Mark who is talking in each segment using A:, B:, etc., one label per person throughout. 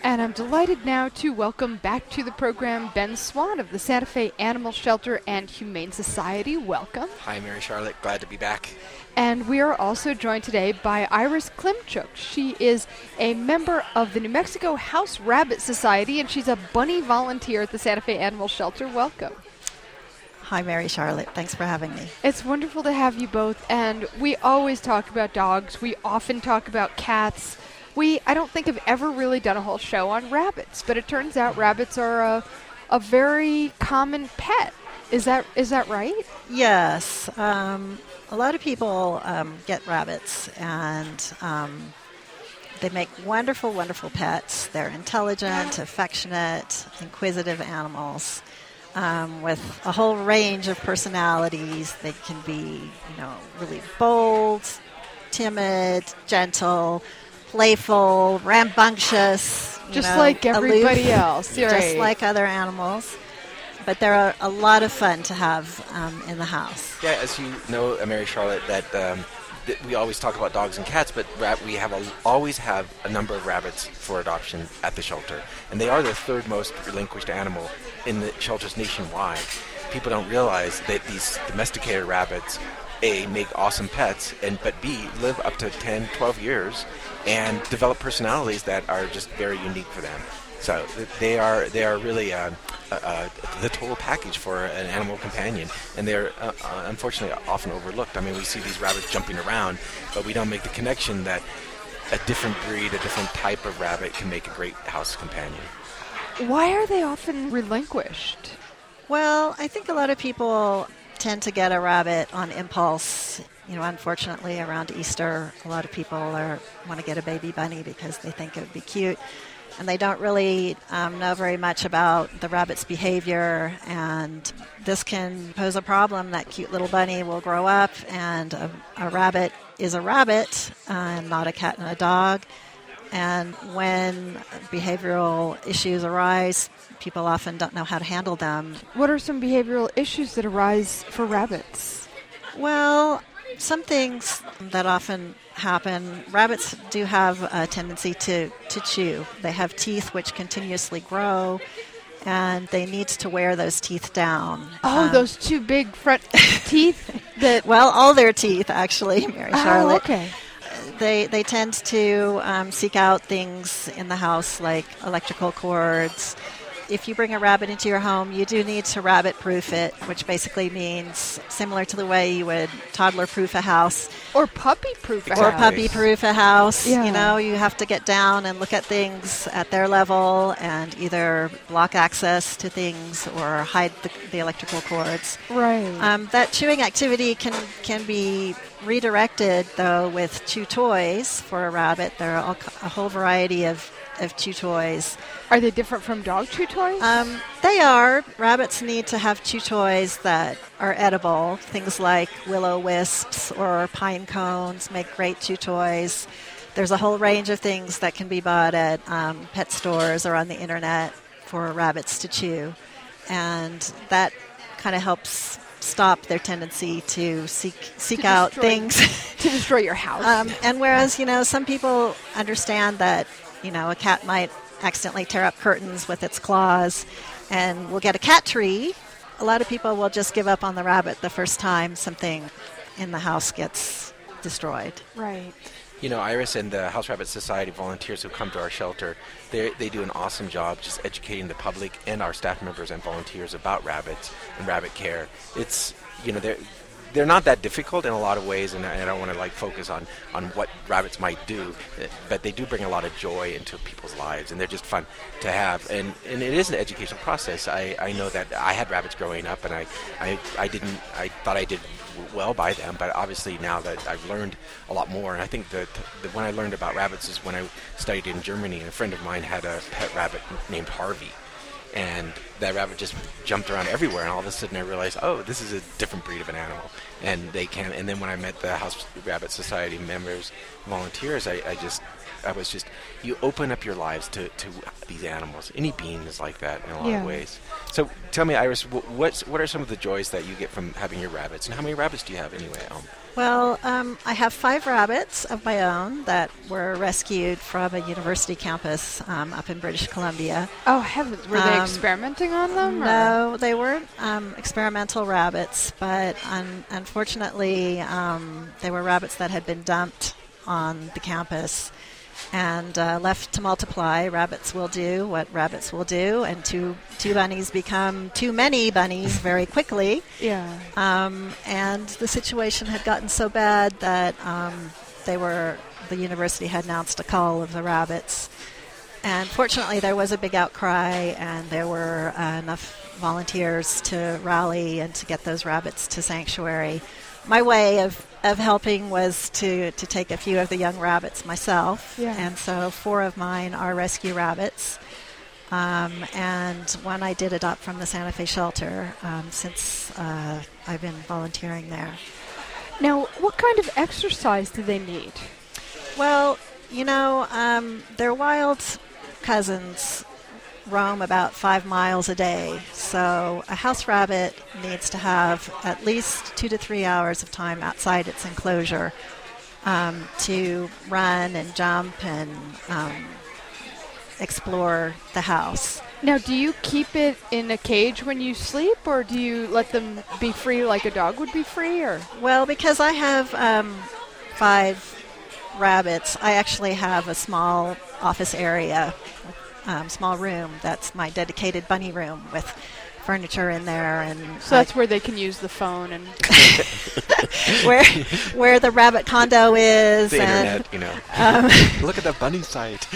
A: And I'm delighted now to welcome back to the program Ben Swan of the Santa Fe Animal Shelter and Humane Society. Welcome.
B: Hi, Mary Charlotte. Glad to be back.
A: And we are also joined today by Iris Klimchuk. She is a member of the New Mexico House Rabbit Society, and she's a bunny volunteer at the Santa Fe Animal Shelter. Welcome.
C: Hi, Mary Charlotte. Thanks for having me.
A: It's wonderful to have you both, and we always talk about dogs. We often talk about cats. I don't think have ever really done a whole show on rabbits, but it turns out rabbits are a very common pet. Is that right?
C: Yes. A lot of people get rabbits, and they make wonderful, wonderful pets. They're intelligent, affectionate, inquisitive animals with a whole range of personalities. They can be, really bold, timid, gentle, playful, rambunctious,
A: just like everybody
C: aloof,
A: else,
C: just like other animals. But they're a lot of fun to have in the house.
B: Yeah, as you know, Mary Charlotte, that we always talk about dogs and cats, but we always have a number of rabbits for adoption at the shelter, and they are the third most relinquished animal in the shelters nationwide. People don't realize that these domesticated rabbits, A, make awesome pets, but B, live up to 10, 12 years and develop personalities that are just very unique for them. So they are really the total package for an animal companion, and they're unfortunately often overlooked. I mean, we see these rabbits jumping around, but we don't make the connection that a different breed, a different type of rabbit can make a great house companion.
A: Why are they often relinquished?
C: Well, I think a lot of people tend to get a rabbit on impulse. Unfortunately, around Easter, a lot of people want to get a baby bunny because they think it would be cute. And they don't really know very much about the rabbit's behavior, and this can pose a problem. That cute little bunny will grow up, and a rabbit is a rabbit, and not a cat and a dog. And when behavioral issues arise, people often don't know how to handle them.
A: What are some behavioral issues that arise for rabbits?
C: Well, some things that often happen, rabbits do have a tendency to chew. They have teeth which continuously grow, and they need to wear those teeth down.
A: Oh, those two big front teeth?
C: Well, all their teeth, actually, Mary Charlotte.
A: Oh, okay.
C: They tend to seek out things in the house like electrical cords. If you bring a rabbit into your home, you do need to rabbit-proof it, which basically means similar to the way you would toddler-proof a house.
A: Or puppy-proof a house.
C: Or puppy-proof a house.
A: Yeah.
C: You have to get down and look at things at their level and either block access to things or hide the electrical cords.
A: Right.
C: That chewing activity can be redirected, though, with chew toys for a rabbit. There are a whole variety of chew toys.
A: Are they different from dog chew toys?
C: They are. Rabbits need to have chew toys that are edible. Things like willow wisps or pine cones make great chew toys. There's a whole range of things that can be bought at pet stores or on the internet for rabbits to chew. And that kind of helps stop their tendency to seek out things.
A: To destroy your house.
C: And whereas, some people understand that a cat might accidentally tear up curtains with its claws and we'll get a cat tree, a lot of people will just give up on the rabbit the first time something in the house gets destroyed.
A: Right.
B: Iris and the House Rabbit Society volunteers who come to our shelter, they do an awesome job just educating the public and our staff members and volunteers about rabbits and rabbit care. It's, they're not that difficult in a lot of ways, and I don't want to focus on what rabbits might do, but they do bring a lot of joy into people's lives, and they're just fun to have. And it is an educational process. I know that I had rabbits growing up, and I thought I did well by them, but obviously now that I've learned a lot more, and I think that when I learned about rabbits is when I studied in Germany, and a friend of mine had a pet rabbit named Harvey. And that rabbit just jumped around everywhere, and all of a sudden I realized, oh, this is a different breed of an animal. And then when I met the House Rabbit Society members, volunteers, you open up your lives to these animals. Any being is like that in a lot of ways. So tell me, Iris, what are some of the joys that you get from having your rabbits, and how many rabbits do you have anyway at home?
C: Well, I have 5 rabbits of my own that were rescued from a university campus up in British Columbia.
A: Oh, heavens. Were they experimenting on them?
C: No, they weren't experimental rabbits, but unfortunately, they were rabbits that had been dumped on the campus and left to multiply. Rabbits will do what rabbits will do, and two bunnies become too many bunnies very quickly.
A: Yeah.
C: And the situation had gotten so bad that the university had announced a cull of the rabbits. And fortunately, there was a big outcry, and there were enough volunteers to rally and to get those rabbits to sanctuary. My way of helping was to take a few of the young rabbits myself.
A: Yeah.
C: And so 4 of mine are rescue rabbits. And one I did adopt from the Santa Fe shelter since I've been volunteering there.
A: Now, what kind of exercise do they need?
C: Well, their wild cousins roam about 5 miles a day. So a house rabbit needs to have at least 2 to 3 hours of time outside its enclosure to run and jump and explore the house.
A: Now, do you keep it in a cage when you sleep, or do you let them be free like a dog would be free? Or
C: Well, because I have 5 rabbits, I actually have a small office area, small room. That's my dedicated bunny room with furniture in there, and
A: so that's where they can use the phone and
C: where the rabbit condo is.
B: The
C: and,
B: internet, Look at the bunny site.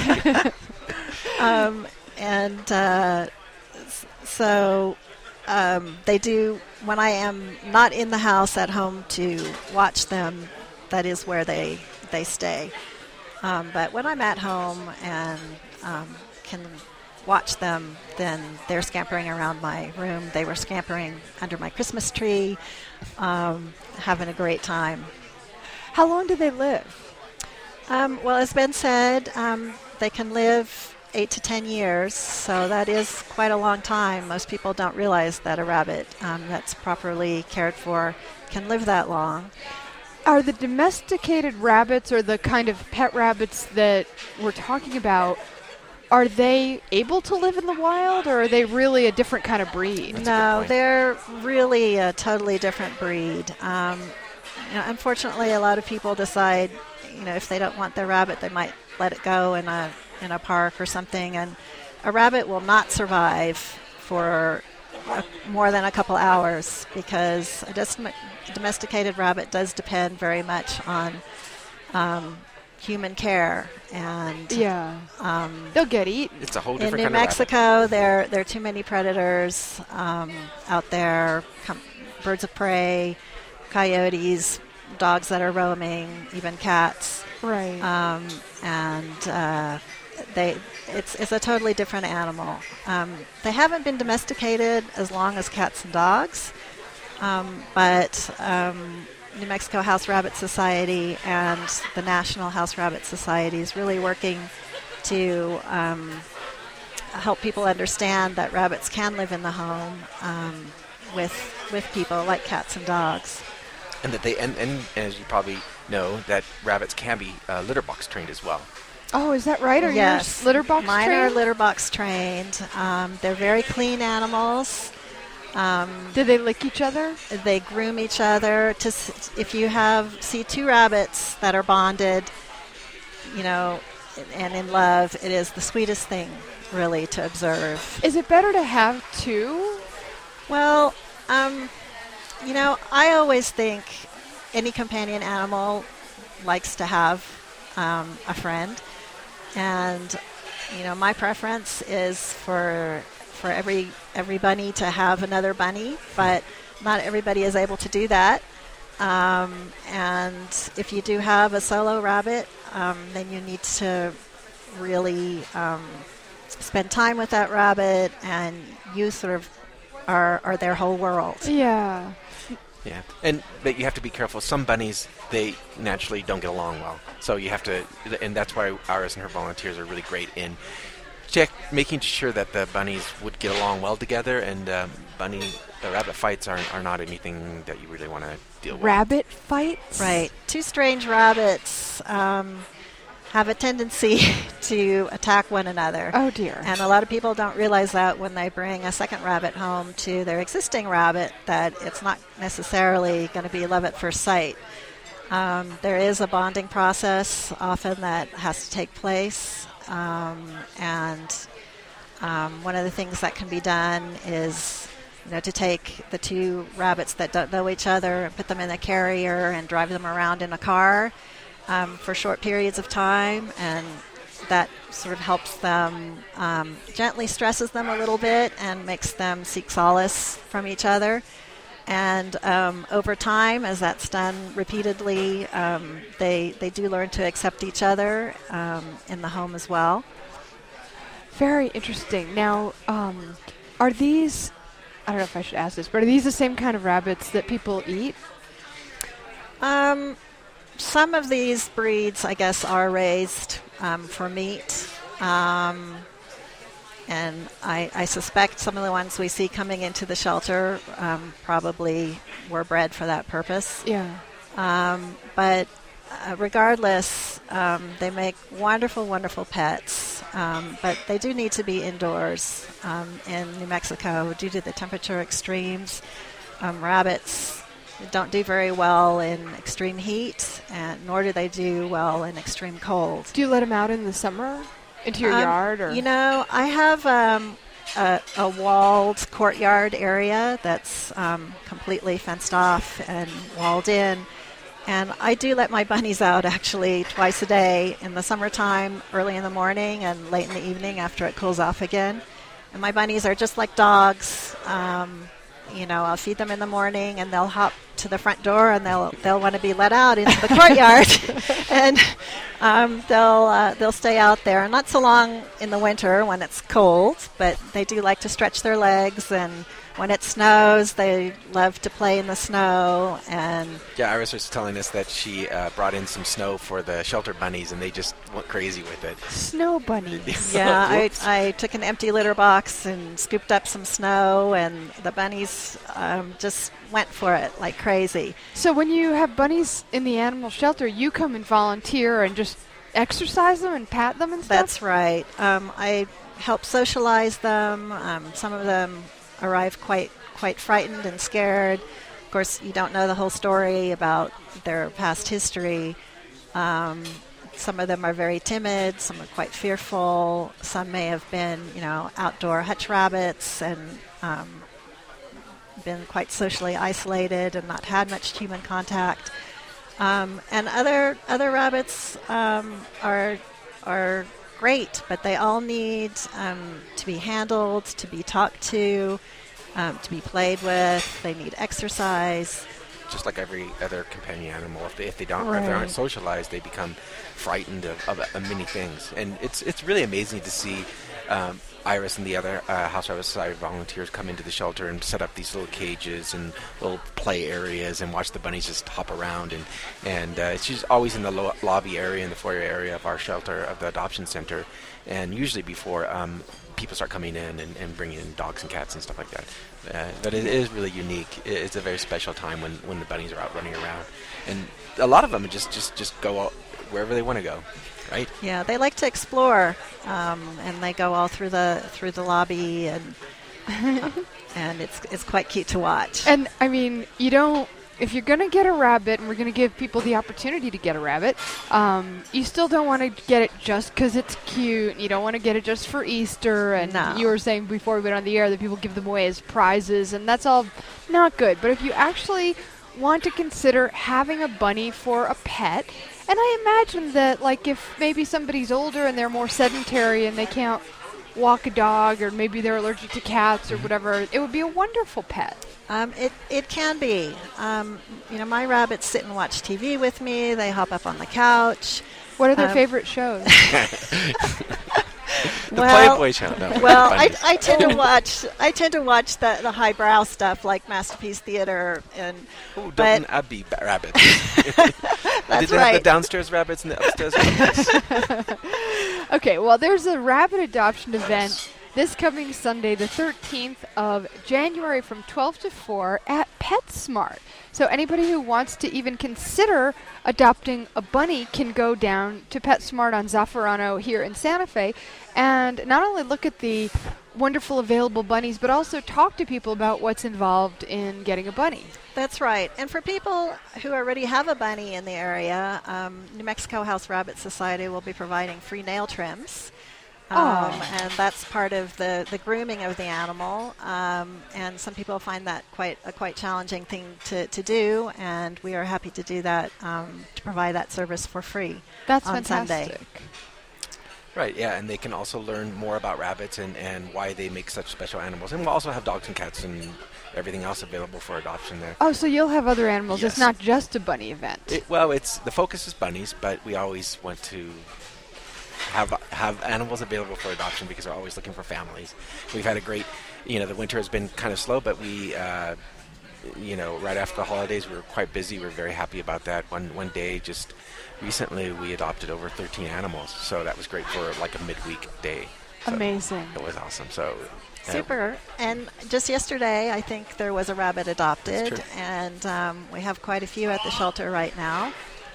C: So they do, when I am not in the house at home to watch them, that is where they stay. But when I'm at home and can watch them, then they're scampering around my room. They were scampering under my Christmas tree, having a great time.
A: How long do they live?
C: Well, as Ben said, they can live 8 to 10 years, so that is quite a long time. Most people don't realize that a rabbit that's properly cared for can live that long.
A: Are the domesticated rabbits, or the kind of pet rabbits that we're talking about, are they able to live in the wild, or are they really a different kind of breed?
C: No, they're really a totally different breed. Unfortunately, a lot of people decide, if they don't want their rabbit, they might let it go in a park or something, and a rabbit will not survive for more than a couple hours, because a domesticated rabbit does depend very much on human care, and
A: they'll get eaten.
B: It's a whole different
C: in New
B: kind of
C: Mexico, there are too many predators out there, birds of prey, coyotes, dogs that are roaming, even cats.
A: Right.
C: It's a totally different animal. They haven't been domesticated as long as cats and dogs, but New Mexico House Rabbit Society and the National House Rabbit Society is really working to help people understand that rabbits can live in the home with people like cats and dogs.
B: And that and as you probably know, that rabbits can be litter box trained as well.
A: Oh, is that right? Are
C: yes.
A: yours litter box
C: Mine
A: trained?
C: are litter box trained. They're very clean animals.
A: Do they lick each other?
C: They groom each other. If you see 2 rabbits that are bonded, and in love, it is the sweetest thing, really, to observe.
A: Is it better to have 2?
C: Well, I always think any companion animal likes to have a friend, and my preference is for every bunny to have another bunny, but not everybody is able to do that. And if you do have a solo rabbit, then you need to really spend time with that rabbit, and you sort of are their whole world.
A: Yeah.
B: Yeah, but you have to be careful. Some bunnies, they naturally don't get along well. So you have to, and that's why Iris and her volunteers are really great in making sure that the bunnies would get along well together, and the rabbit fights are not anything that you really want to deal with.
A: Rabbit fights?
C: Right. Two strange rabbits have a tendency to attack one another.
A: Oh, dear.
C: And a lot of people don't realize that when they bring a second rabbit home to their existing rabbit, that it's not necessarily going to be love at first sight. There is a bonding process often that has to take place. And one of the things that can be done is to take the two rabbits that don't know each other and put them in a carrier and drive them around in a car for short periods of time, and that sort of helps them, gently stresses them a little bit and makes them seek solace from each other. And over time, as that's done repeatedly, they do learn to accept each other in the home as well.
A: Very interesting. Now, are these, I don't know if I should ask this, but are these the same kind of rabbits that people eat?
C: Some of these breeds, I guess, are raised for meat. And I suspect some of the ones we see coming into the shelter probably were bred for that purpose.
A: Yeah.
C: But regardless, they make wonderful, wonderful pets. But they do need to be indoors in New Mexico due to the temperature extremes. Rabbits don't do very well in extreme heat, and nor do they do well in extreme cold.
A: Do you let them out in the summer? Into your yard? Or?
C: I have a walled courtyard area that's completely fenced off and walled in. And I do let my bunnies out actually twice a day in the summertime, early in the morning and late in the evening after it cools off again. And my bunnies are just like dogs. I'll feed them in the morning, and they'll hop to the front door, and they'll want to be let out into the courtyard, and they'll stay out there. And not so long in the winter when it's cold, but they do like to stretch their legs. And when it snows, they love to play in the snow. And
B: yeah, Iris was telling us that she brought in some snow for the shelter bunnies, and they just went crazy with it.
A: Snow bunnies.
C: Yeah, I took an empty litter box and scooped up some snow, and the bunnies just went for it like crazy.
A: So when you have bunnies in the animal shelter, you come and volunteer and just exercise them and pat them and stuff?
C: That's right. I help socialize them. Some of them arrive quite frightened and scared. Of course, you don't know the whole story about their past history. Some of them are very timid. Some are quite fearful. Some may have been, outdoor hutch rabbits and been quite socially isolated and not had much human contact. And other rabbits are great, but they all need to be handled, to be talked to be played with. They need exercise.
B: Just like every other companion animal, if they aren't socialized, they become frightened of many things. And it's really amazing to see Iris and the other House Rabbit Society volunteers come into the shelter and set up these little cages and little play areas and watch the bunnies just hop around. And she's always in the lobby area, in the foyer area of our shelter, of the adoption center, and usually before people start coming in and bringing in dogs and cats and stuff like that. But it is really unique. It's a very special time when the bunnies are out running around. And a lot of them just go out wherever they want to go. Right?
C: Yeah, they like to explore, and they go all through the lobby, and and it's quite cute to watch.
A: And I mean, if you're going to get a rabbit, and we're going to give people the opportunity to get a rabbit, you still don't want to get it just because it's cute. You don't want to get it just for Easter. And
C: no.
A: You were saying before we went on the air that people give them away as prizes, and that's all not good. But if you actually want to consider having a bunny for a pet. And I imagine that, like, if maybe somebody's older and they're more sedentary and they can't walk a dog, or maybe they're allergic to cats or whatever, it would be a wonderful pet.
C: It can be. My rabbits sit and watch TV with me. They hop up on the couch.
A: What are their favorite shows?
B: Playboy channel. No,
C: Well,
B: bunnies.
C: I tend to watch. I tend to watch the highbrow stuff like Masterpiece Theater and.
B: Ooh,
C: but-
B: Downton Abbey rabbits.
C: That's
B: Did they have the
C: right.
B: downstairs rabbits and the upstairs rabbits?
A: Okay, well, there's a rabbit adoption event this coming Sunday, the 13th of January from 12 to 4 at PetSmart. So anybody who wants to even consider adopting a bunny can go down to PetSmart on Zaffarano here in Santa Fe and not only look at the wonderful available bunnies, but also talk to people about what's involved in getting a bunny.
C: That's right. And for people who already have a bunny in the area, New Mexico House Rabbit Society will be providing free nail trims. And that's part of the grooming of the animal. And some people find that quite challenging thing to do. And we are happy to do that, to provide that service for free.
A: That's
C: on
A: fantastic.
C: Sunday.
B: Right, yeah, and they can also learn more about rabbits and why they make such special animals. And we'll also have dogs and cats and everything else available for adoption there.
A: Oh, so you'll have other animals. It's
B: Yes.
A: not just a bunny event.
B: It's the focus is bunnies, but we always want to have animals available for adoption because we're always looking for families. We've had a great, the winter has been kind of slow, but we, right after the holidays, we were quite busy. We're very happy about that. One day, just recently, we adopted over 13 animals, so that was great for like a midweek day. So
A: Amazing.
B: It was awesome. So.
C: Super. And just yesterday, I think there was a rabbit adopted,
B: That's true.
C: and we have quite a few at the shelter right now.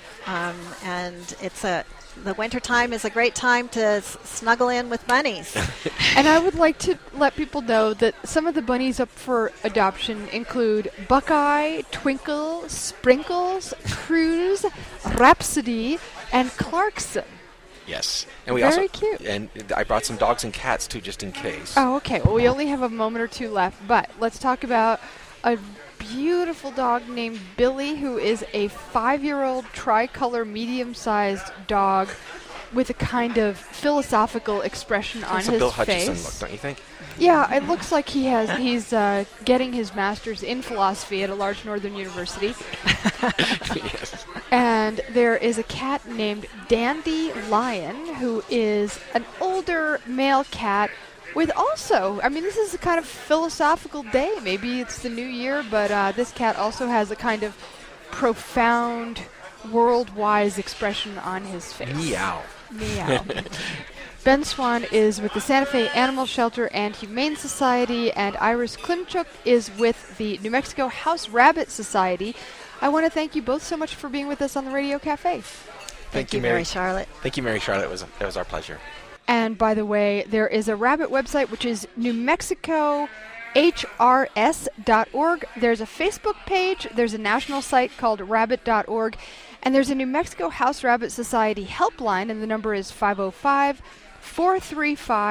C: And the winter time is a great time to snuggle in with bunnies.
A: And I would like to let people know that some of the bunnies up for adoption include Buckeye, Twinkle, Sprinkles, Cruz, Rhapsody, and Clarkson.
B: Yes, and we
A: Very
B: also
A: cute.
B: And I brought some dogs and cats too, just in case.
A: Oh, okay. Well, we only have a moment or two left, but let's talk about a beautiful dog named Billy, who is a 5-year-old tricolor medium-sized dog with a kind of philosophical expression on
B: It's a
A: his
B: Bill
A: face.
B: Hutchison look, don't you think?
A: Yeah, it looks like he's getting his master's in philosophy at a large northern university.
B: Yes.
A: And there is a cat named Dandy Lion, who is an older male cat with also, this is a kind of philosophical day. Maybe it's the new year, but this cat also has a kind of profound, world-wise expression on his face.
B: Meow.
A: Meow. Ben Swan is with the Santa Fe Animal Shelter and Humane Society, and Iris Klimchuk is with the New Mexico House Rabbit Society. I want to thank you both so much for being with us on the Radio Cafe.
C: Thank you, Mary Charlotte.
B: Thank you, Mary Charlotte. It was our pleasure.
A: And by the way, there is a rabbit website, which is newmexicohrs.org. There's a Facebook page. There's a national site called rabbit.org. And there's a New Mexico House Rabbit Society helpline, and the number is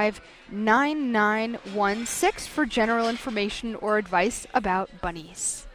A: 505-435-9916 for general information or advice about bunnies.